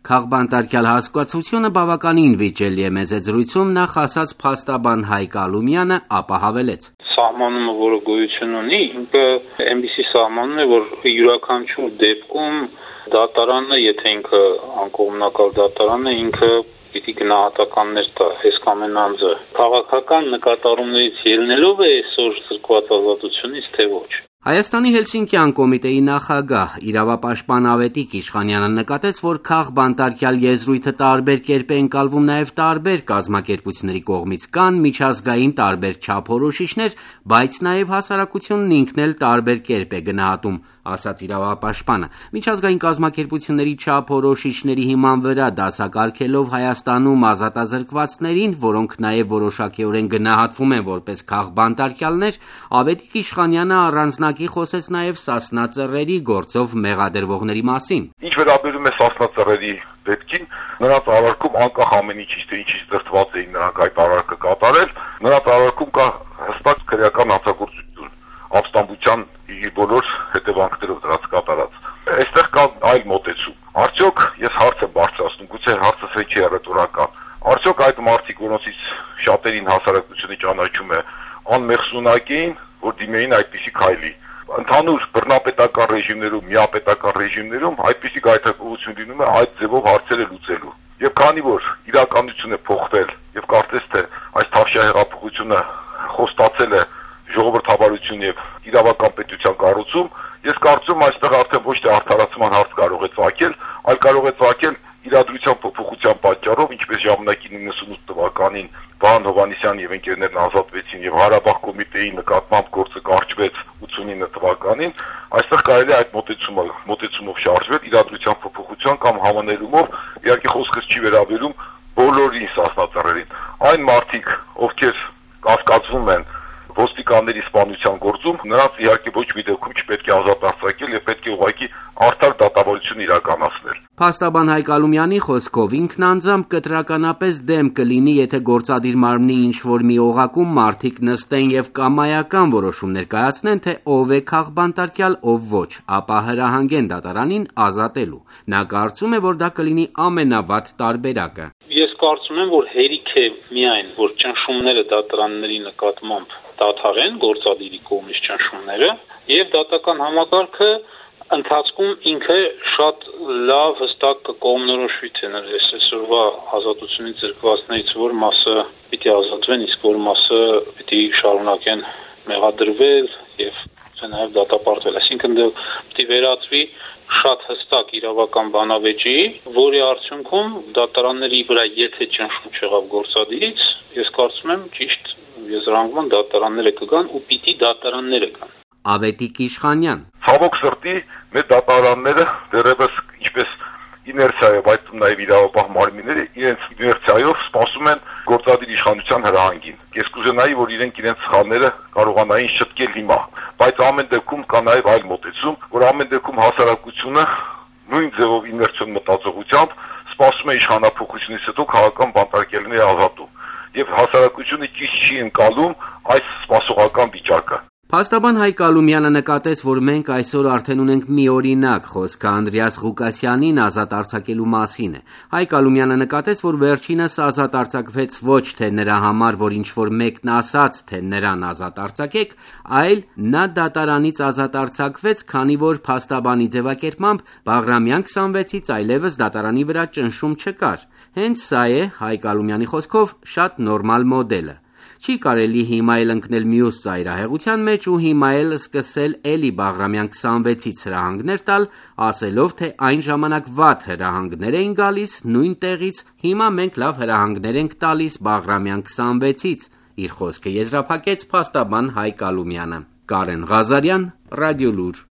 Քաղբանտարկյալ հասկացությունը բավականին վիճելի է մեծ զրույցում նախ ասաց փաստաբան Հայկ Ալումյանը, ապա հավելեց. Սահմանումը, որը գոյություն ունի, ինքը այնպիսի սահմանում է, որ յուրաքանչյուր դեպքում դատարանը, եթե ինքը անկողմնակալ դատարան է, ինքը պիտի գնահատականներ տա, այս ամեն անձը քաղաքական նկատառումներից ելնելով է այսօր զրկված ազատությունից, թե ոչ։ Հայաստանի Հելսինկյան կոմիտեի նախագահ, իրավապաշտպան Ավետիք Իշխանյանը նկատեց, որ քաղբանտարկյալ եզրույթը տարբեր կերպ է ընկալվում նաև տարբեր կազմակերպությունների կողմից, կան միջազգային տարբեր չափորոշիչներ, բայց նաև հասարակությունն ինքն էլ տարբեր կերպ է գնահատում, ասաց իրավապաշտպանը։ Միջազգային կազմակերպությունների չափորոշիչների հիման վրա դասակարգելով Հայաստանում ազատազրկվածներին, որոնք նաև որոշակիորեն գնահատվում են որպես քաղբանտարկյալներ, Ավետիք Իշխանյանը առանձնակի խոսեց նաև Սասնա Ծռերի գործով մեղադրվողների մասին։ Ինչ վերաբերում է Սասնա Ծռերի դեպքին, նրանց արարքում անկախ ամեն ինչից, թե ինչից դրդված էին նրանք այդ արարքը կատարել, նրանց արարքում կա հստակ քրեական հանցագործություն, ապստամբության իր բոլոր հետևանքներով դրանց կատարած։ Այստեղ կա այլ մոտեցում։ Արդյոք ես հարց եմ բարձրացնում, գուցե հարցը չէ ռետորական։ Արդյոք այդ մարդիկ, որոնցից շատերին հասարակությունը ճանաչում է, անմեղսունակ էին, որ դիմեին այդպիսի քայլի։ Ընդհանուր բռնապետական ռեժիմներում, միապետական ռեժիմներում այդպիսի գայթակղություն լինում է այդ ձևով հարցերը լուծելու։ Եվ քանի որ իրականություն է փոխվել, եւ կարծես թե այս թավշյա հեղափոխությունը խոստացել է ժողովրդավարություն եւ իրավական պետության կառուցում, ես կարծում այստեղ արդեն ոչ թե արդարացման հարց կարող է ծագել, այլ կարող է ծագել իրադրության փոփոխության պատճառով, ինչպես ժամանակին 98 թվականին Վահան Հովհաննիսյանը եւ ընկերներն ազատվեցին եւ Ղարաբաղ կոմիտեի նկատմամբ գործը կարճվեց 89 թվականին, այստեղ կարելի է այդ մոտեցումով շարժվել իրադրության փոփոխության կամ համաներումով, իհարկե խոսքս չի վերաբերում բոլորին Սասնա Ծռերին։ Այն մարդիկ, ովքեր կասկածվում են ոստիկանների սպանության գործում, նրանց իհարկե ոչ մի դեպքում չպետք է ազատ արձակել եւ պետք է ուղղակի արդար դատավարություն իրականացնել։ Փաստաբան Հայկ Ալումյանի խոսքով ինքն անձամբ կտրականապես դեմ կլինի, եթե գործադիր մարմնի ինչ-որ մի օղակում մարդիկ նստեն եւ կամայական որոշումներ կայացնեն, թե ով է քաղբանտարկյալ, ով ոչ, ապա հրահանգեն դատարանին ազատելու։ Նա կարծում է, որ դա կլինի ամենավատ տարբերակը։ Ես կարծում եմ, որ հերիք է միայն, որ ճնշումները դատարանների նկատմամբ դադարեն, գործադիրի կողմից ճնշումները, եւ դատական համակարգը ընթացքում ինքը շատ լավ հստակ կողմնորոշվի, թե այսօրվա ազատությունից զրկվածներից որ մասը պիտի ազատվեն, իսկ որ մասը պիտի շարունակեն մեղադրվել եւ նաեւ դատապարտվել։ Այսինքն դա պիտի վերածվի շատ հստակ իրավական բանավեճի, որի արդյունքում դատարանների վրա եթե ճնշում չեղավ գործադիրից, ես կարծում եմ ճիշտ եզրանկման դատարանները կգան ու պիտի դատարանները կան։ Ավետիք Իշխանյան. Ցավոք սրտի մեր դատարանները դեռևս ինչպես իներցիայով, այդ նաև իրավապահ մարմինները իրենց իներցիայով սպասում են գործադիր իշխանության հրահանգին։ Ես կուզենայի, որ իրենք իրենց սխալները կարողանային շտկել հիմա, բայց ամեն դեպքում կա նաև այլ մոտեցում, որ ամեն դեպքում հասարակությունը նույն ձևով իներցիոն մտածողությամբ սպասում է իշխանափոխությունից հետո քաղաքական բանտարկելների ազատում, եւ հասարակությունը ճիշտ չի ընկալում այս սպասողական վիճակը։ Փաստաբան Հայկ Ալումյանը նկատեց, որ մենք այսօր արդեն ունենք մի օրինակ, խոսքը Անդրեաս Ղուկասյանին ազատ արձակելու մասին է։ Հայկ Ալումյանը նկատեց, որ վերջինս ազատ արձակվեց ոչ թե նրա համար, որ ինչ-որ մեկն ասաց, թե նրան ազատ արձակեք, այլ նա դատարանից ազատ արձակվեց, քանի որ փաստաբանի ձևակերպմամբ Բաղրամյան 26-ից այլևս դատարանի վրա ճնշում չկար։ Հենց սա է, Հայկ Ալումյանի խոսքով, շատ նորմալ մոդելը։ Չի կարելի հիմա էլ ընկնել մյուս ծայրահեղության մեջ ու հիմա էլ սկսել էլի Բաղրամյան 26-ից հրահանգներ տալ, ասելով, թե այն ժամանակ վատ հրահանգներ էին գալիս նույն տեղից, հիմա մենք լավ հրահանգներ ենք տալիս Բաղրամյան 26-ից, իր խոսքը եզրափակեց փաստաբան Հայկ Ալումյանը։ Կարեն Ղազարյան, Ռադիոլուր։